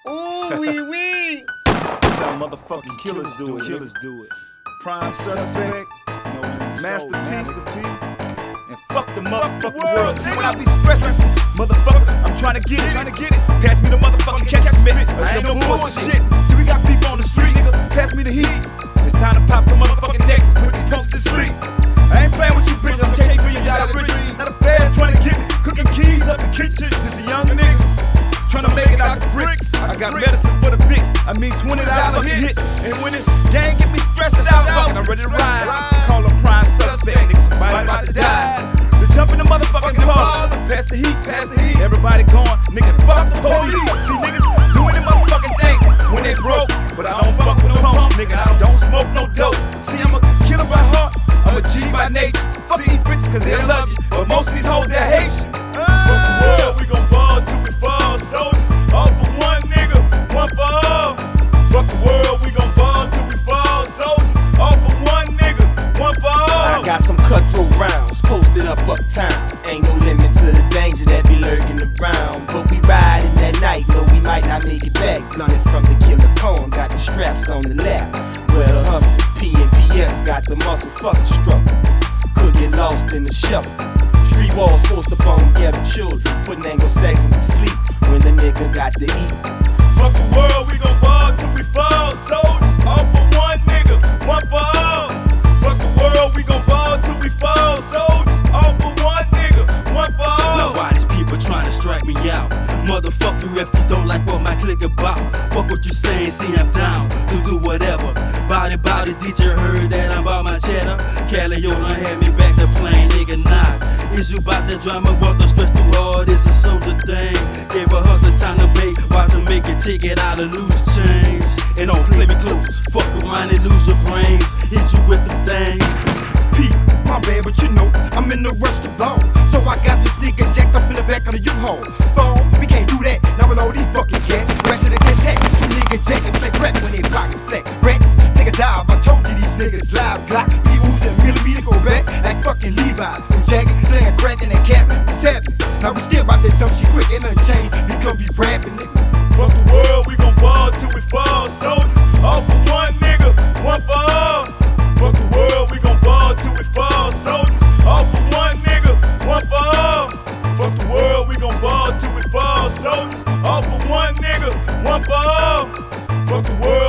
Ooh, wee wee. That's how motherfucking killers do it. Prime suspect, masterpiece, and fuck the motherfucking world. See, when I be stressing, motherfucker, I'm trying to get it. Pass me the motherfucking catch Smith. I ain't no bullshit. See, we got people on the street, nigga. Pass me the heat. It's time to pop some motherfucking necks and put these punks to sleep. I ain't playing with you bitches, I'm chasing $1 million riches. Not a fast trying to get me, cooking keys up the kitchen. This a young nigga trying to make it out the bricks. I got medicine for the fix. I mean $20 hit. And when this gang get me stressed out, fucking I'm ready to ride. Call a prime suspect, nigga, somebody about to die. To jump in the motherfucking car, pass the heat. Everybody gone, nigga, fuck the police. See niggas doing the motherfucking thing when they broke, but I don't fuck with no pumps, nigga. I don't smoke no dope. See, I'm a killer by heart, I'm a G by nature. Fuck these bitches cause they love you, but most of these hoes they hate you. Fuck the world, we gon' ball till we fall. Soldiers, all for one nigga, one for all. Fuck the world, we gon' ball till we fall. Soldiers, all for one nigga, one for all. I got some cutthroat rounds posted up uptown. Ain't no limit to the danger that be lurking around. But we riding that night, know we might not make it back. Blunted from the killer cone, got the straps on the lap. Where the hustle, P and PS got the muscle, fuck the struggle. Could get lost in the shuffle. Street walls forced upon ghetto children, putting Anglo-Saxons to sleep when the nigga got to eat. Fuck the world, we gon' ball till we fall. Soldiers, all for one nigga, one for all. Fuck the world, we gon' ball till we fall. Soldiers, all for one nigga, one for all. Now why these people trying to strike me out? Motherfuck you if you don't like what my clique about. Fuck what you saying, see I'm down to do whatever. Body, DJ heard that I'm about my cheddar. Calliola had me back to playing nigga knock. Is you bout that drama? Work the stress too hard, it's a soldier thing. Gave a hustler time to pay, watch him make a ticket out of loose change. And don't play me close, fuck around and lose your brains. Hit you with the thing. Pete, my bad, but you know, I'm in the rush to blow. So I got this nigga jacked up in the back of the U-Haul. Fall, we can't do that, now with all these fucking cats. Back to the tat-tat, two niggas jacking flat crack when they pockets flat. Rats, take a dive, I told you these niggas live. Glock, we oozing millimeter, go back like fucking Levi. Them jagging, slaying crack in that cap, the 7. Now we still about that dumb shit quick, ain't nothing changed, because we rapping, nigga. Fuck the world, we gon' ball till we fall. Soldiers, all for one nigga, one for all. Fuck the world, we gon' ball till we fall. Soldiers, all for one nigga, one for all. Fuck the world, we gon' ball till we fall. Soldiers, all for one nigga, one for all. Fuck the world.